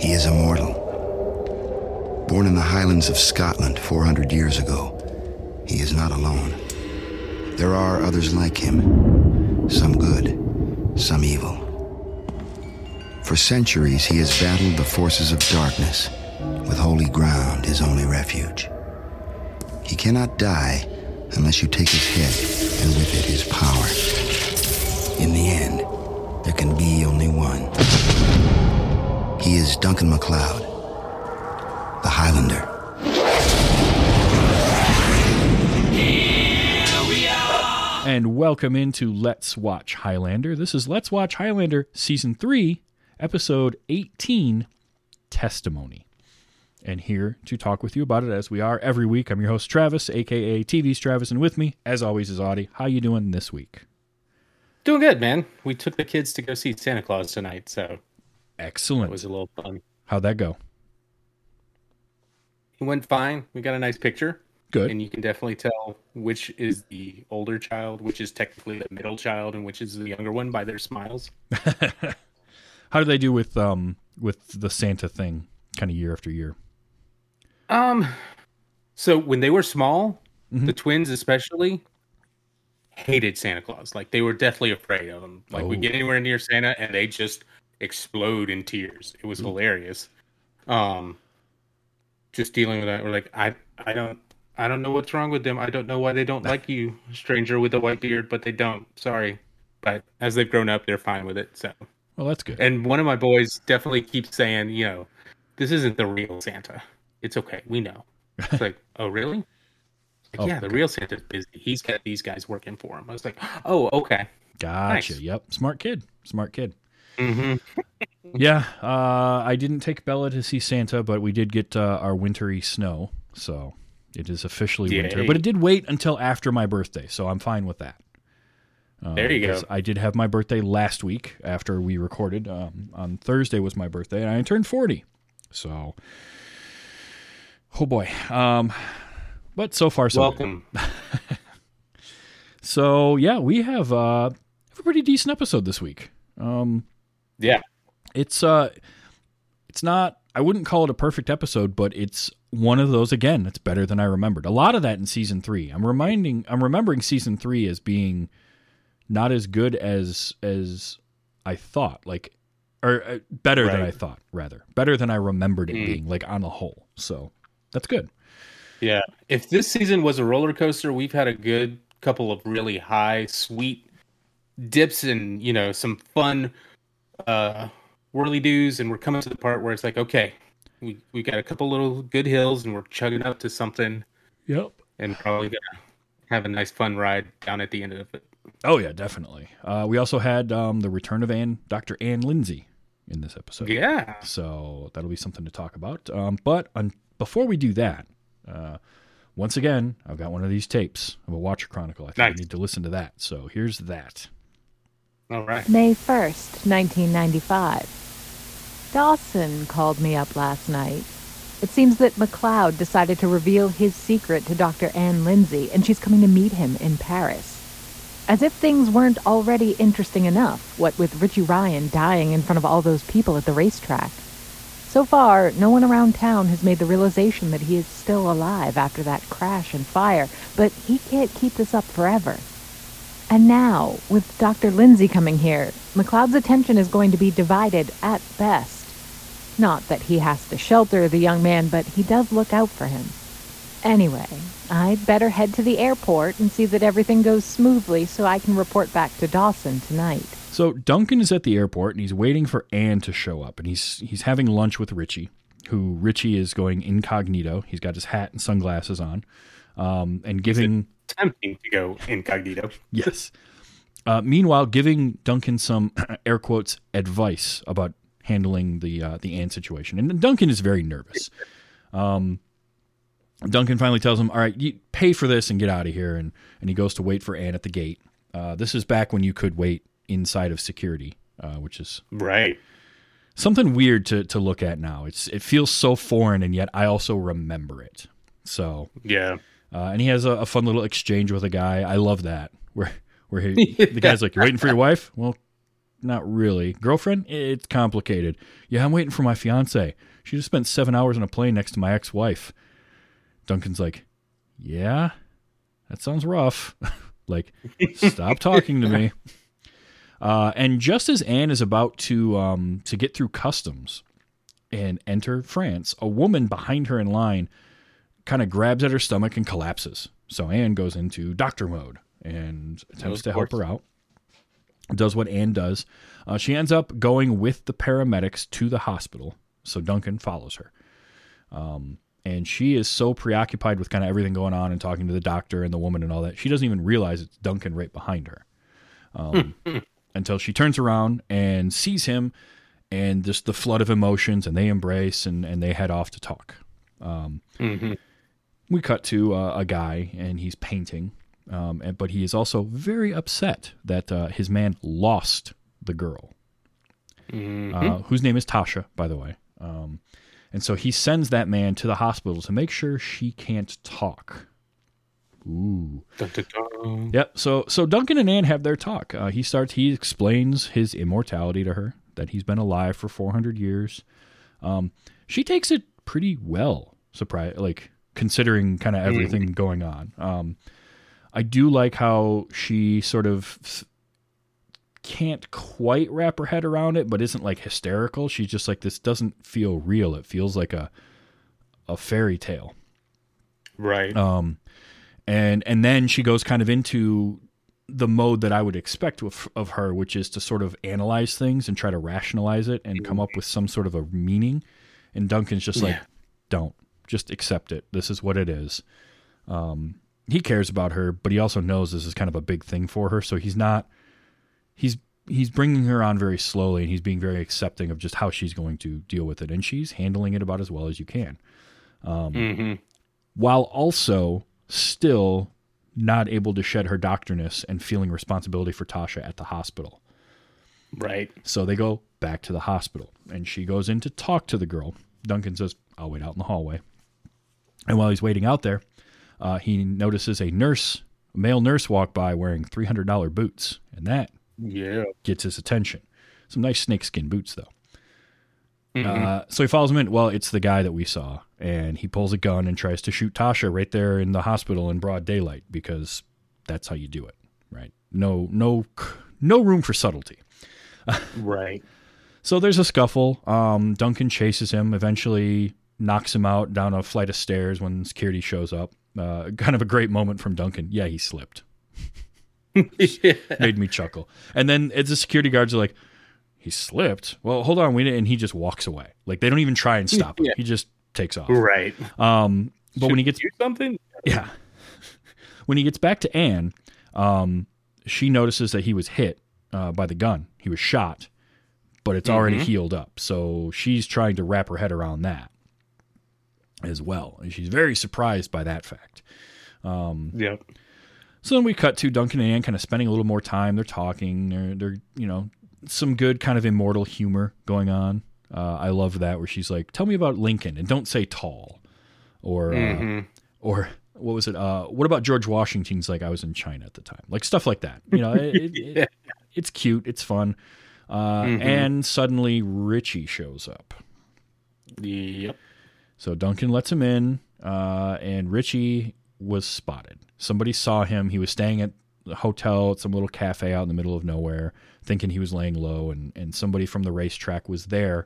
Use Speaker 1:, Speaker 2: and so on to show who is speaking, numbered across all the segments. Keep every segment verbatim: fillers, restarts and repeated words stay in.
Speaker 1: He is immortal. Born in the Highlands of Scotland four hundred years ago, he is not alone. There are others like him, some good, some evil. For centuries, he has battled the forces of darkness, with holy ground his only refuge. He cannot die unless you take his head, and with it his power. In the end, there can be only one. He is Duncan MacLeod, the Highlander.
Speaker 2: And welcome into Let's Watch Highlander. This is Let's Watch Highlander Season three, Episode eighteen, Testimony. And here to talk with you about it, as we are every week, I'm your host, Travis, a k a. T V's Travis, and with me, as always, is Audie. How you doing this week?
Speaker 3: Doing good, man. We took the kids to go see Santa Claus tonight, so...
Speaker 2: Excellent.
Speaker 3: It was a little fun.
Speaker 2: How'd that go?
Speaker 3: It went fine. We got a nice picture.
Speaker 2: Good.
Speaker 3: And you can definitely tell which is the older child, which is technically the middle child, and which is the younger one by their smiles.
Speaker 2: How do they do with um with the Santa thing, kind of year after year?
Speaker 3: Um, so when they were small,
Speaker 2: Mm-hmm.
Speaker 3: the twins especially hated Santa Claus. Like, they were deathly afraid of him. Like,
Speaker 2: Oh.
Speaker 3: we get anywhere near Santa, and they just explode in tears. It was hilarious. Um, just dealing with that, we're like, I, I don't, I don't know what's wrong with them. I don't know why they don't like you, stranger with a white beard, but they don't. Sorry, but as they've grown up, they're fine with it. So,
Speaker 2: Well, that's good.
Speaker 3: and one of my boys definitely keeps saying, you know, this isn't the real Santa. It's okay, we know. It's like, oh, really? Like,
Speaker 2: Oh,
Speaker 3: yeah, the
Speaker 2: okay.
Speaker 3: real Santa's busy. He's got these guys working for him. I was like, oh, okay.
Speaker 2: Gotcha.
Speaker 3: Nice.
Speaker 2: Yep. Smart kid. Smart kid.
Speaker 3: Mm-hmm.
Speaker 2: Yeah. Uh, I didn't take Bella to see Santa, but we did get uh, our wintry snow. So it is officially
Speaker 3: Yay.
Speaker 2: winter. But it did wait until after my birthday, so I'm fine with that. Uh,
Speaker 3: There you go.
Speaker 2: because I did have my birthday last week after we recorded. Um, on Thursday was my birthday, and I turned forty. So, oh boy. Um, but so far, so good.
Speaker 3: Welcome.
Speaker 2: So yeah, we have, uh, have a pretty decent episode this week. Um,
Speaker 3: Yeah.
Speaker 2: it's uh, it's not. I wouldn't call it a perfect episode, but it's one of those again. It's better than I remembered. A lot of that in season three. I'm reminding. I'm remembering season three as being not as good as as I thought. Like, or uh, better than
Speaker 3: Right.
Speaker 2: I thought. Rather, better than I remembered it
Speaker 3: Mm.
Speaker 2: being. Like on the whole. So that's good.
Speaker 3: Yeah. If this season was a roller coaster, we've had a good couple of really high, sweet dips and, you know, some fun uh, whirly-doos, and we're coming to the part where it's like, okay, we we got a couple little good hills, and we're chugging up to something,
Speaker 2: Yep.
Speaker 3: and probably gonna have a nice fun ride down at the end of it.
Speaker 2: Oh yeah, definitely. Uh, we also had um, the return of Anne, Doctor Ann Lindsay, in this episode.
Speaker 3: Yeah.
Speaker 2: So that'll be something to talk about. Um, but on, before we do that, uh, once again, I've got one of these tapes of a Watcher Chronicle. I think
Speaker 3: Nice.
Speaker 2: I need to listen to that. So here's that.
Speaker 3: All right.
Speaker 4: May first, nineteen ninety-five. Dawson called me up last night. It seems that MacLeod decided to reveal his secret to Doctor Ann Lindsay, and she's coming to meet him in Paris. As if things weren't already interesting enough, what with Richie Ryan dying in front of all those people at the racetrack. So far, no one around town has made the realization that he is still alive after that crash and fire, but he can't keep this up forever. And now, with Doctor Lindsay coming here, MacLeod's attention is going to be divided at best. Not that he has to shelter the young man, but he does look out for him. Anyway, I'd better head to the airport and see that everything goes smoothly so I can report back to Dawson tonight.
Speaker 2: So Duncan is at the airport and he's waiting for Anne to show up, and he's he's having lunch with Richie, who Richie is going incognito. He's got his hat and sunglasses on, um, and giving
Speaker 3: Tempting to go incognito.
Speaker 2: yes. Uh, meanwhile, giving Duncan some air quotes advice about handling the uh, the Anne situation, and Duncan is very nervous. Um, Duncan finally tells him, "All right, you pay for this and get out of here," and and he goes to wait for Anne at the gate. Uh, this is back when you could wait inside of security, uh, which is
Speaker 3: Right.
Speaker 2: something weird to to look at now. It's it feels so foreign, and yet I also remember it. So,
Speaker 3: Yeah.
Speaker 2: uh, and he has a, a fun little exchange with a guy. I love that where where he, the guy's like, "You're waiting for your wife? Well, not really. Girlfriend? It's complicated. Yeah, I'm waiting for my fiance. She just spent seven hours on a plane next to my ex-wife. Duncan's like, yeah, that sounds rough. Like, stop talking to me. Uh, and just as Anne is about to um, to get through customs and enter France, a woman behind her in line kind of grabs at her stomach and collapses. So Anne goes into doctor mode and attempts to help her out. Does what Anne does. Uh, she ends up going with the paramedics to the hospital. So Duncan follows her. Um, and she is so preoccupied with kind of everything going on and talking to the doctor and the woman and all that, she doesn't even realize it's Duncan right behind her. Um, until she turns around and sees him and just the flood of emotions, and they embrace and, and they head off to talk. Um, mm-hmm. We cut to uh, a guy, and he's painting, um, and, but he is also very upset that uh, his man lost the girl, mm-hmm. uh, whose name is Tasha, by the way. Um, and so he sends that man to the hospital to make sure she can't talk. Ooh. Dun, dun, dun. Yep. So so Duncan and Anne have their talk. Uh, he starts. He explains his immortality to her, that he's been alive for four hundred years. Um, she takes it pretty well, surprise, like considering kind of everything mm. going on. Um, I do like how she sort of can't quite wrap her head around it, but isn't like hysterical. She's just like, this doesn't feel real. It feels like a a fairy tale.
Speaker 3: Right.
Speaker 2: Um. And and then she goes kind of into the mode that I would expect of, of her, which is to sort of analyze things and try to rationalize it and come up with some sort of a meaning. And Duncan's just like, yeah. don't. Just accept it. This is what it is. Um, he cares about her, but he also knows this is kind of a big thing for her. So he's not, he's he's bringing her on very slowly, and he's being very accepting of just how she's going to deal with it. And she's handling it about as well as you can. Um, mm-hmm. While also still not able to shed her doctorness and feeling responsibility for Tasha at the hospital.
Speaker 3: Right.
Speaker 2: So they go back to the hospital, and she goes in to talk to the girl. Duncan says, I'll wait out in the hallway. And while he's waiting out there, uh, he notices a nurse, a male nurse walk by wearing three hundred dollars boots, and that
Speaker 3: yeah
Speaker 2: gets his attention. Some nice snakeskin boots, though. Mm-hmm. Uh, so he follows him in. Well, it's the guy that we saw, and he pulls a gun and tries to shoot Tasha right there in the hospital in broad daylight, because that's how you do it, right? No, no, no room for subtlety.
Speaker 3: Right.
Speaker 2: So there's a scuffle. Um, Duncan chases him, eventually knocks him out down a flight of stairs when security shows up. Uh, kind of a great moment from Duncan. Yeah, he slipped. Yeah. Made me chuckle. And then as the security guards are like, he slipped. Well, hold on, we and he just walks away. Like, they don't even try and stop him. Yeah. He just takes off.
Speaker 3: Right.
Speaker 2: Um, but
Speaker 3: Should
Speaker 2: when he gets
Speaker 3: do something,
Speaker 2: yeah, when he gets back to Anne, um, she notices that he was hit uh, by the gun. He was shot, but it's already mm-hmm. healed up. So she's trying to wrap her head around that as well, and she's very surprised by that fact. Um,
Speaker 3: yeah.
Speaker 2: So then we cut to Duncan and Anne kind of spending a little more time. They're talking. They're, they're you know. Some good kind of immortal humor going on. Uh, I love that, where she's like, tell me about Lincoln, and don't say tall. Or, mm-hmm. uh, or what was it? Uh, what about George Washington's like, I was in China at the time. Like stuff like that. You know, it, yeah. it, it's cute. It's fun. Uh, mm-hmm. And suddenly Richie shows up.
Speaker 3: Yep.
Speaker 2: So Duncan lets him in, uh, and Richie was spotted. Somebody saw him. He was staying at the hotel at some little cafe out in the middle of nowhere, thinking he was laying low, and, and somebody from the racetrack was there.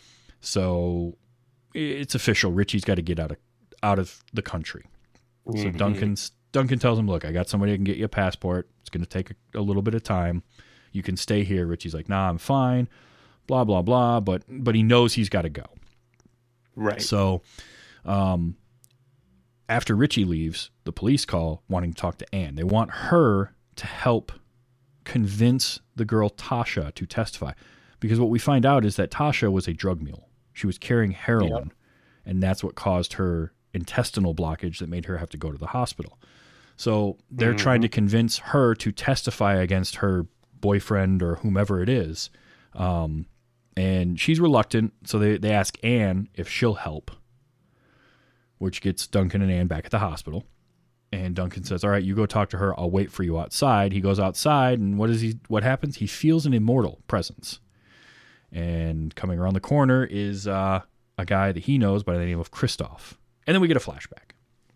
Speaker 2: So it's official. Richie's got to get out of out of the country. Mm-hmm. So Duncan's Duncan tells him, look, I got somebody who can get you a passport. It's going to take a, a little bit of time. You can stay here. Richie's like, nah, I'm fine, blah, blah, blah. But but he knows he's got to go.
Speaker 3: Right.
Speaker 2: So um, after Richie leaves, the police call wanting to talk to Anne. They want her to help convince the girl Tasha to testify, because what we find out is that Tasha was a drug mule. She was carrying heroin, yep. and that's what caused her intestinal blockage that made her have to go to the hospital. So they're mm-hmm. trying to convince her to testify against her boyfriend or whomever it is, um, and she's reluctant. So they, they ask Anne if she'll help, which gets Duncan and Anne back at the hospital. And Duncan says, all right, you go talk to her. I'll wait for you outside. He goes outside, and what is he? What happens? He feels an immortal presence. And coming around the corner is uh, a guy that he knows by the name of Kristoff. And then we get a flashback.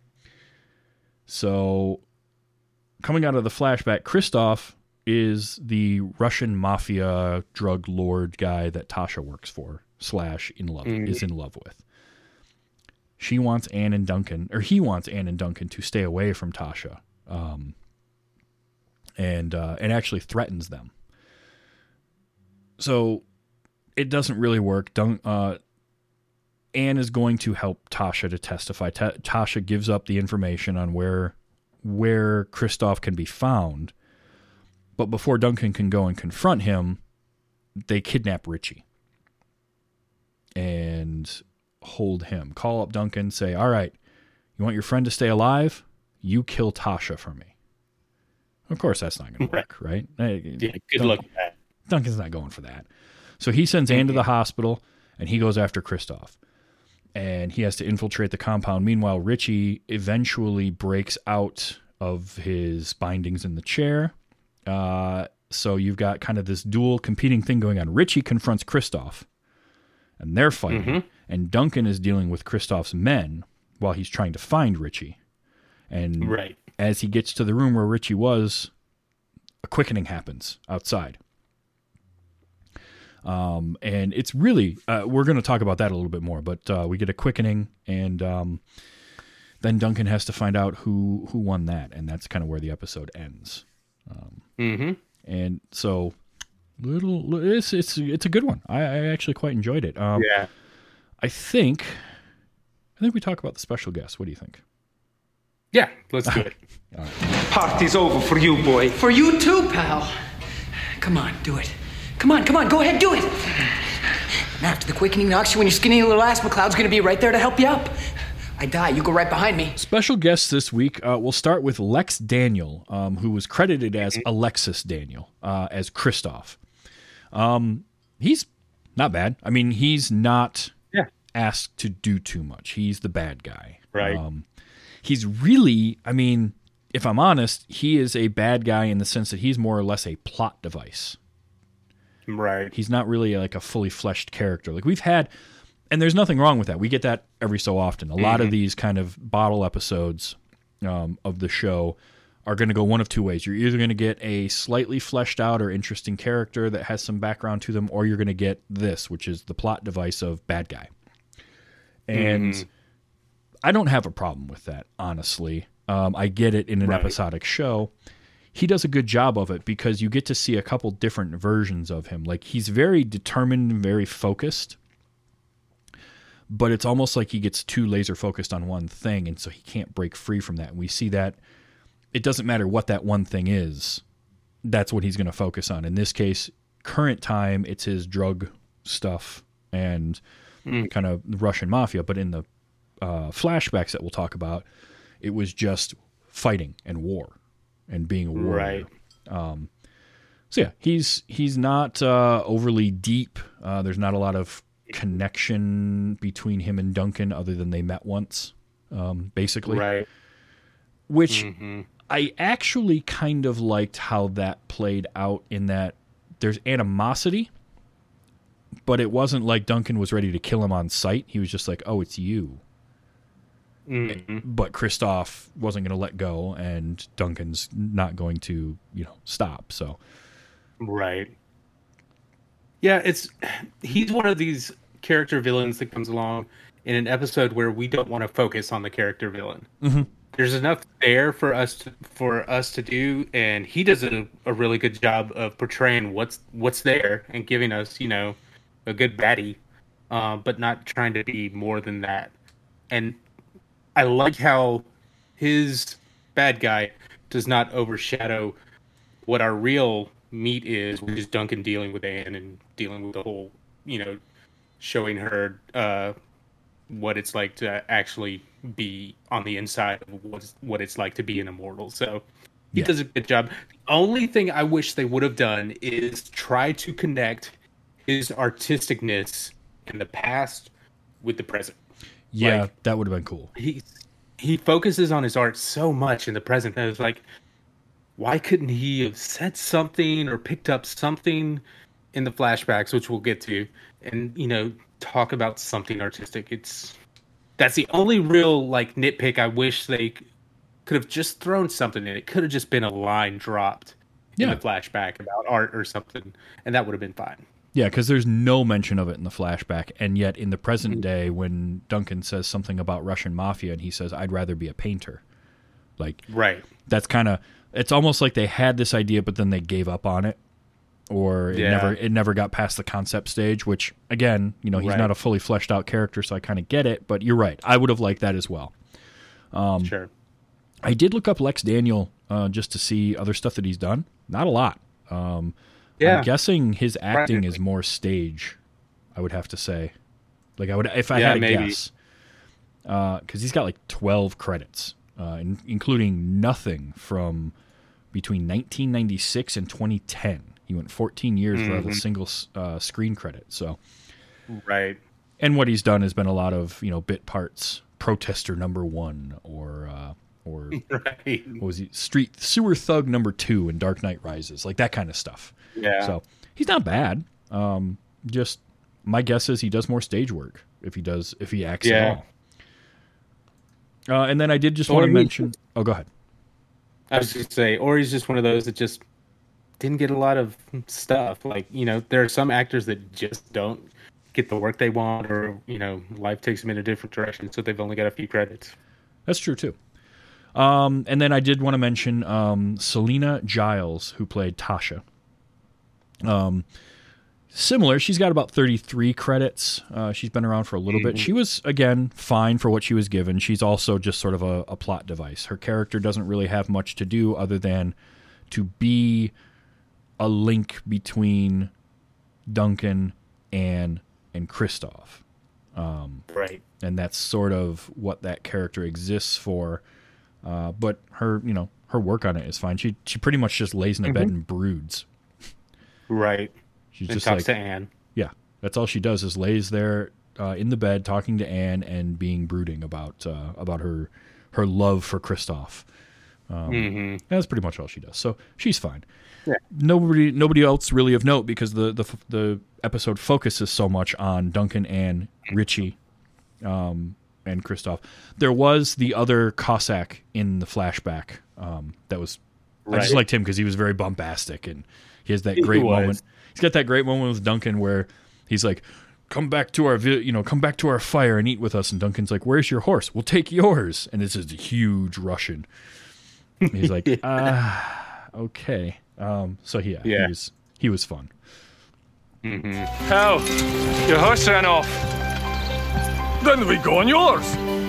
Speaker 2: So coming out of the flashback, Kristoff is the Russian mafia drug lord guy that Tasha works for, slash in love, mm-hmm. is in love with. She wants Anne and Duncan, or he wants Anne and Duncan to stay away from Tasha, um, and uh, and actually threatens them. So it doesn't really work. Dun- uh, Anne is going to help Tasha to testify. Ta- Tasha gives up the information on where where Kristoff can be found, but before Duncan can go and confront him, they kidnap Richie and hold him. Call up Duncan, say, all right, you want your friend to stay alive? You kill Tasha for me. Of course, that's not going to work, right?
Speaker 3: Yeah, good
Speaker 2: Dun-
Speaker 3: luck with that.
Speaker 2: Duncan's not going for that. So he sends Anne to the hospital, and he goes after Kristoff. And he has to infiltrate the compound. Meanwhile, Richie eventually breaks out of his bindings in the chair. Uh, so you've got kind of this dual competing thing going on. Richie confronts Kristoff, and they're fighting. Mm-hmm. And Duncan is dealing with Kristoff's men while he's trying to find Richie. And
Speaker 3: right.
Speaker 2: as he gets to the room where Richie was, a quickening happens outside. Um, and it's really, uh, we're going to talk about that a little bit more, but uh, we get a quickening, and um, then Duncan has to find out who, who won that. And that's kind of where the episode ends. Um,
Speaker 3: mm-hmm.
Speaker 2: And so little, it's, it's, it's a good one. I, I actually quite enjoyed it. Um,
Speaker 3: yeah.
Speaker 2: I think, I think we talk about the special guest. What do you think?
Speaker 3: Yeah, let's do it.
Speaker 2: All right.
Speaker 5: Party's over for you, boy.
Speaker 6: For you too, pal. Come on, do it. Come on, come on, go ahead, do it. And after the quickening knocks you when your skinny little ass, McCloud's gonna be right there to help you up. I die, you go right behind me.
Speaker 2: Special guests this week, uh, we'll start with Lex Daniel, um, who was credited as Alexis Daniel, uh, as Kristoff. Um, he's not bad. I mean, he's not... asked to do too much. He's the bad guy.
Speaker 3: Right.
Speaker 2: Um, he's really, I mean, if I'm honest, he is a bad guy in the sense that he's more or less a plot device.
Speaker 3: Right.
Speaker 2: He's not really like a fully fleshed character. Like we've had, and there's nothing wrong with that. We get that every so often. A mm-hmm. lot of these kind of bottle episodes um, of the show are going to go one of two ways. You're either going to get a slightly fleshed out or interesting character that has some background to them, or you're going to get this, which is the plot device of bad guy. And mm-hmm. I don't have a problem with that, honestly. Um, I get it in an right. episodic show. He does a good job of it because you get to see a couple different versions of him. Like he's very determined and very focused, but it's almost like he gets too laser focused on one thing, and so he can't break free from that. And we see that it doesn't matter what that one thing is. That's what he's going to focus on. In this case, current time, it's his drug stuff and mm. kind of Russian mafia. But in the uh, flashbacks that we'll talk about, it was just fighting and war and being a warrior.
Speaker 3: Right.
Speaker 2: Um, so yeah, he's he's not uh, overly deep. Uh, there's not a lot of connection between him and Duncan other than they met once, um, basically.
Speaker 3: Right.
Speaker 2: Which
Speaker 3: mm-hmm.
Speaker 2: I actually kind of liked how that played out in that there's animosity, but it wasn't like Duncan was ready to kill him on sight. He was just like, oh, it's you.
Speaker 3: Mm-hmm.
Speaker 2: But Kristoff wasn't going to let go, and Duncan's not going to, you know, stop. So,
Speaker 3: right. Yeah, it's he's one of these character villains that comes along in an episode where we don't want to focus on the character villain.
Speaker 2: Mm-hmm.
Speaker 3: There's enough there for us to, for us to do, and he does a, a really good job of portraying what's what's there and giving us, you know, a good baddie, uh, but not trying to be more than that. And I like how his bad guy does not overshadow what our real meat is, which is Duncan dealing with Anne and dealing with the whole, you know, showing her uh, what it's like to actually be on the inside of what's, what it's like to be an immortal. So he yeah. does a good job. The only thing I wish they would have done is try to connect his artisticness in the past with the present.
Speaker 2: Yeah,
Speaker 3: like,
Speaker 2: that would have been cool.
Speaker 3: He's he focuses on his art so much in the present that it's like, why couldn't he have said something or picked up something in the flashbacks, which we'll get to, and you know, talk about something artistic? It's that's the only real like nitpick. I wish they could have just thrown something in. It could have just been a line dropped in
Speaker 2: Yeah.
Speaker 3: the flashback about art or something, and that would have been fine.
Speaker 2: Yeah, because there's no mention of it in the flashback, and yet in the present day, when Duncan says something about Russian mafia, and he says, "I'd rather be a painter," like
Speaker 3: Right.
Speaker 2: that's kind of it's almost like they had this idea, but then they gave up on it, or it
Speaker 3: Yeah.
Speaker 2: never it never got past the concept stage. Which again, you know, he's
Speaker 3: Right.
Speaker 2: not a fully fleshed out character, so I kind of get it. But you're right, I would have liked that as well. Um,
Speaker 3: Sure.
Speaker 2: I did look up Lex Daniel uh, just to see other stuff that he's done. Not a lot. Um,
Speaker 3: Yeah.
Speaker 2: I'm guessing his acting
Speaker 3: Practically.
Speaker 2: is more stage. I would have to say, like I would if I
Speaker 3: Yeah,
Speaker 2: had to
Speaker 3: maybe.
Speaker 2: guess, because he's got like twelve credits, uh, in, including nothing from between nineteen ninety-six and twenty ten. He went fourteen years without a single uh, screen credit. So,
Speaker 3: Right.
Speaker 2: and what he's done has been a lot of you know bit parts, Protester Number One, or uh, or
Speaker 3: Right.
Speaker 2: what was he? Street Sewer Thug Number Two in Dark Knight Rises, like that kind of stuff.
Speaker 3: Yeah.
Speaker 2: So he's not bad. Um, just my guess is he does more stage work if he does if he acts
Speaker 3: Yeah.
Speaker 2: at all. Uh, and then I did just
Speaker 3: Or
Speaker 2: want to
Speaker 3: he-
Speaker 2: mention. Oh, go ahead.
Speaker 3: I was just say, or he's just one of those that just didn't get a lot of stuff. Like, you know, there are some actors that just don't get the work they want, or you know, life takes them in a different direction, so they've only got a few credits.
Speaker 2: That's true too. Um, and then I did want to mention um, Selena Giles, who played Tasha. Um, similar, she's got about thirty-three credits. Uh, she's been around for a little bit. She was, again, fine for what she was given. She's also just sort of a, a plot device. Her character doesn't really have much to do other than to be a link between Duncan and and Kristoff.
Speaker 3: Right.
Speaker 2: And that's sort of what that character exists for. Uh, but her, you know, her work on it is fine. She she pretty much just lays in a bed and broods.
Speaker 3: Right.
Speaker 2: She's
Speaker 3: And
Speaker 2: just
Speaker 3: talks
Speaker 2: like,
Speaker 3: to Anne.
Speaker 2: yeah, that's all she does is lays there uh, in the bed talking to Anne and being brooding about uh, about her her love for Kristoff. Um,
Speaker 3: Mm-hmm.
Speaker 2: That's pretty much all she does. So she's fine.
Speaker 3: Yeah.
Speaker 2: Nobody nobody else really of note because the the the episode focuses so much on Duncan and Richie. Um, and Kristoff. There was the other Cossack in the flashback. Um, that was I just
Speaker 3: Right.
Speaker 2: liked him because he was very bombastic and he has that
Speaker 3: He
Speaker 2: great
Speaker 3: was.
Speaker 2: moment. He's got that great moment with Duncan where he's like, "Come back to our, vi- you know, come back to our fire and eat with us." And Duncan's like, "Where's your horse? We'll take yours." And it's this huge Russian. And he's like, "Ah, okay." Um, so yeah,
Speaker 3: Yeah.
Speaker 2: he was he was fun.
Speaker 5: Hal, your horse ran off. Then we go on yours.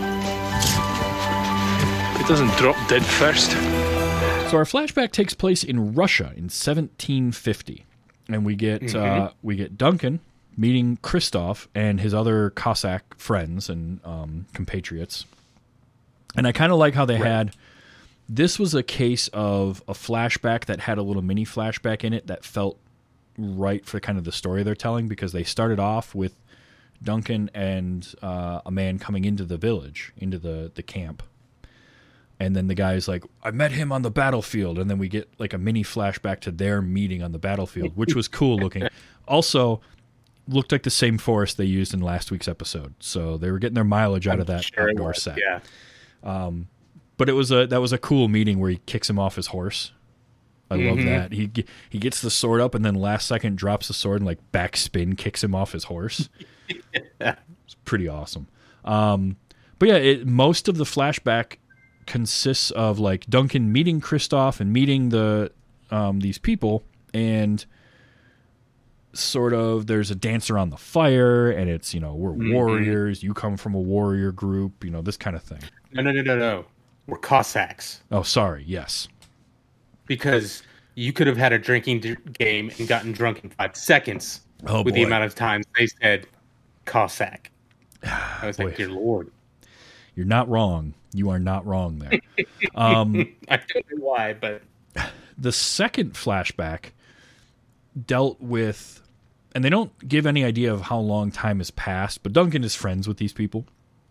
Speaker 5: It doesn't drop dead first.
Speaker 2: So our flashback takes place in Russia in seventeen fifty, and we get uh, we get Duncan meeting Kristoff and his other Cossack friends and um, compatriots. And I kind of like how they had. This was a case of a flashback that had a little mini flashback in it that felt right for kind of the story they're telling, because they started off with Duncan and uh, a man coming into the village, into the, the camp. And then the guy's like, "I met him on the battlefield." And then we get like a mini flashback to their meeting on the battlefield, which was cool looking. Also, looked like the same forest they used in last week's episode. So they were getting their mileage out of that
Speaker 3: Sure it
Speaker 2: outdoor
Speaker 3: was,
Speaker 2: set.
Speaker 3: Yeah.
Speaker 2: But it was a that was a cool meeting where he kicks him off his horse. I love that. He ge- he gets the sword up and then last second drops the sword and like backspin kicks him off his horse. It's pretty awesome. Um, but yeah, it, most of the flashback consists of like Duncan meeting Kristoff and meeting the um, these people, and sort of there's a dance around the fire, and it's, you know, we're warriors. You come from a warrior group, you know, this kind of thing.
Speaker 3: No, no, no, no, no. We're Cossacks.
Speaker 2: Oh, sorry. Yes.
Speaker 3: Because you could have had a drinking d- game and gotten drunk in five seconds
Speaker 2: Oh,
Speaker 3: with the
Speaker 2: boy.
Speaker 3: amount of times they said Cossack. I was
Speaker 2: Boy.
Speaker 3: like, dear Lord.
Speaker 2: You're not wrong. You are not wrong there. Um,
Speaker 3: I don't know why, but
Speaker 2: the second flashback dealt with, and they don't give any idea of how long time has passed, but Duncan is friends with these people.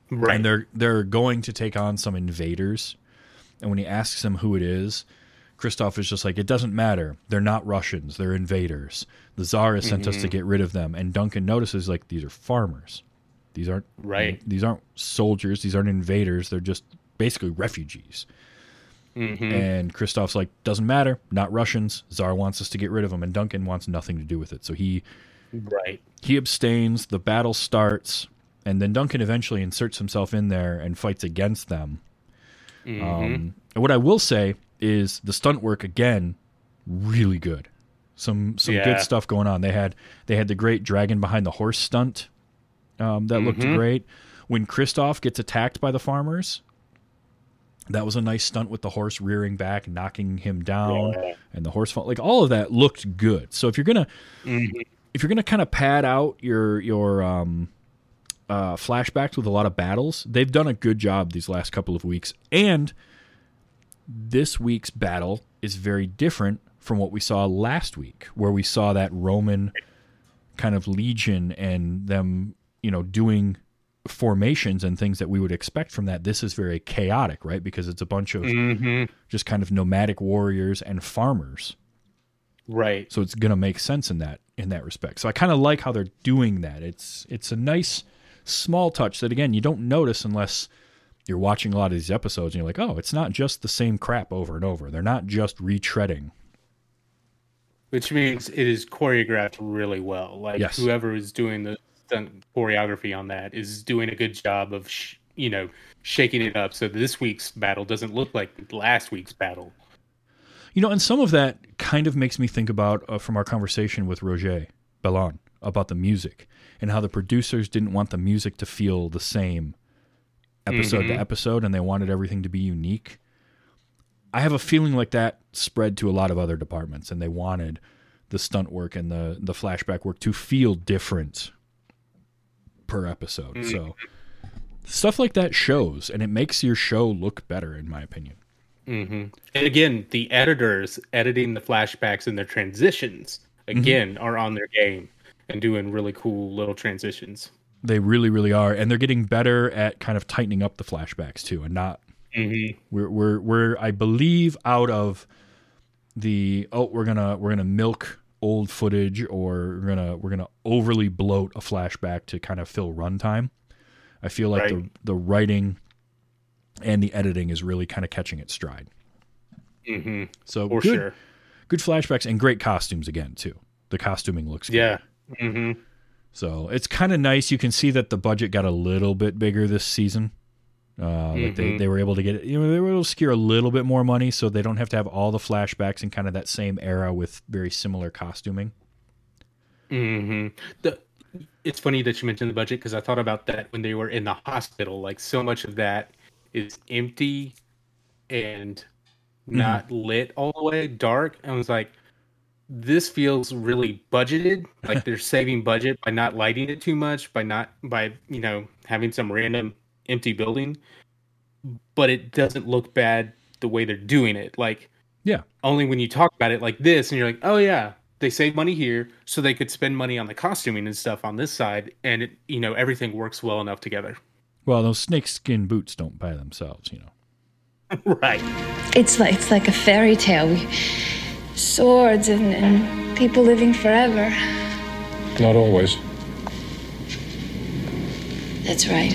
Speaker 3: Right.
Speaker 2: And they're they're going to take on some invaders. And when he asks him who it is, Kristoff is just like, it doesn't matter. They're not Russians. They're invaders. The Tsar has sent mm-hmm. us to get rid of them. And Duncan notices, like, these are farmers. These aren't
Speaker 3: right.
Speaker 2: These aren't soldiers. These aren't invaders. They're just basically refugees. Mm-hmm. And Kristoff's like, doesn't matter. Not Russians. Tsar wants us to get rid of them. And Duncan wants nothing to do with it. So he
Speaker 3: right.
Speaker 2: he abstains. The battle starts. And then Duncan eventually inserts himself in there and fights against them. Mm-hmm. Um, and what I will say is the stunt work, again, really good. Some some yeah. good stuff going on. They had they had the great dragon behind the horse stunt um, that mm-hmm. looked great. When Kristoff gets attacked by the farmers, that was a nice stunt with the horse rearing back, knocking him down, yeah. and the horse fall. Like, all of that looked good. So if you're gonna mm-hmm. if you're gonna kind of pad out your your um, uh, flashbacks with a lot of battles, they've done a good job these last couple of weeks. And this week's battle is very different from what we saw last week, where we saw that Roman kind of legion and them, you know, doing formations and things that we would expect from that. This is very chaotic, right? Because it's a bunch of mm-hmm. just kind of nomadic warriors and farmers.
Speaker 3: Right.
Speaker 2: So it's going to make sense in that in that respect. So I kind of like how they're doing that. It's it's a nice small touch that, again, you don't notice unless you're watching a lot of these episodes and you're like, oh, it's not just the same crap over and over. They're not just retreading.
Speaker 3: Which means it is choreographed really well. Like, yes. whoever is doing the stunt choreography on that is doing a good job of, sh- you know, shaking it up so this week's battle doesn't look like last week's battle.
Speaker 2: You know, and some of that kind of makes me think about, uh, from our conversation with Roger Bellon about the music and how the producers didn't want the music to feel the same episode mm-hmm. to episode, and they wanted everything to be unique. I have a feeling like that spread to a lot of other departments, and they wanted the stunt work and the, the flashback work to feel different per episode. Mm-hmm. So stuff like that shows, and it makes your show look better, in my opinion.
Speaker 3: Mm-hmm. And again, the editors editing the flashbacks and their transitions, again, mm-hmm. are on their game and doing really cool little transitions.
Speaker 2: They really, really are, and they're getting better at kind of tightening up the flashbacks too, and not. Mm-hmm. We're we're we're I believe out of the oh we're gonna we're gonna milk old footage, or we're gonna we're gonna overly bloat a flashback to kind of fill runtime. I feel like right. the the writing and the editing is really kind of catching its stride.
Speaker 3: Mm-hmm.
Speaker 2: So
Speaker 3: For
Speaker 2: good,
Speaker 3: sure.
Speaker 2: good flashbacks and great costumes again too. The costuming looks good.
Speaker 3: Yeah. Mm-hmm.
Speaker 2: So it's kind of nice. You can see that the budget got a little bit bigger this season. Uh, mm-hmm. Like they, they were able to get it, you know, they were able to secure a little bit more money, so they don't have to have all the flashbacks in kind of that same era with very similar costuming.
Speaker 3: Mm-hmm. The, it's funny that you mentioned the budget, because I thought about that when they were in the hospital. Like, so much of that is empty and not mm-hmm. lit all the way, dark. And I was like, this feels really budgeted. Like they're saving budget by not lighting it too much, by not by you know having some random empty building, but it doesn't look bad the way they're doing it. Like,
Speaker 2: yeah,
Speaker 3: only when you talk about it like this and you're like, oh yeah, they save money here so they could spend money on the costuming and stuff on this side, and it, you know, everything works well enough together.
Speaker 2: Well, those snakeskin boots don't buy themselves, you know.
Speaker 3: Right.
Speaker 7: It's like it's like a fairy tale. We, swords and, and people living forever.
Speaker 5: Not always.
Speaker 7: That's right.